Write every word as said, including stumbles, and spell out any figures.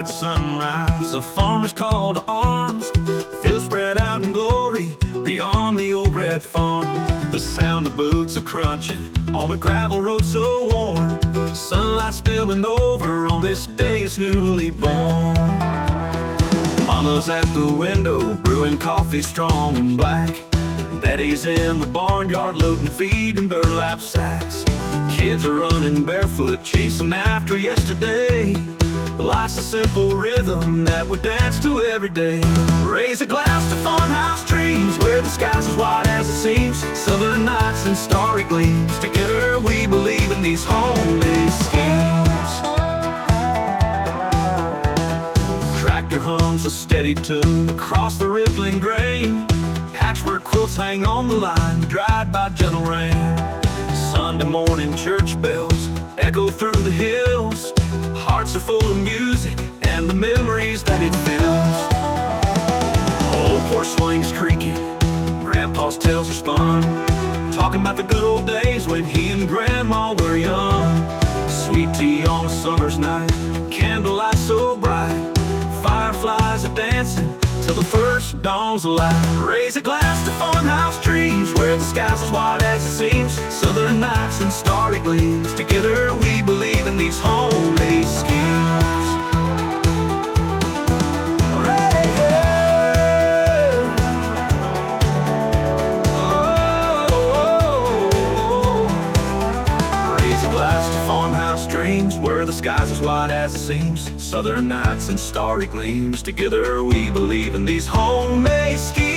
at sunrise, the farmer's call to arms. Fields spread out in glory beyond the old red farm. The sound of boots are crunching on the gravel road so worn. Sunlight spilling over on this day is newly born. Mama's at the window brewing coffee strong and black. Daddy's in the barnyard loading feed in burlap sacks. Kids are running barefoot chasing after yesterday. Life's a simple rhythm that we dance to every day. Raise a glass to farmhouse dreams where the sky's as wide as it seems. Southern nights and starry gleams. Together we believe in these homemade schemes. Tractor hums a steady tune across the rippling grain. Patchwork quilts hang on the line, dried by gentle rain. Sunday morning church bells echo through the hills. Hearts are full of music and the memories that it fills. Old porch swings creaking, Grandpa's tales are spun, talking about the good old days when he and Grandma were young. Sweet tea on a summer's night, candlelight so bright. Fireflies are dancing till the first dawn's light. Raise a glass to farmhouse dreams where the sky's as wide as it seems. Southern nights and starry gleams. Together we believe in these homemade schemes. Hooray, yeah. Oh, oh, oh. Raise a glass to farmhouse dreams where the sky's as wide as it seems. Southern nights and starry gleams. Together we believe in these homemade schemes.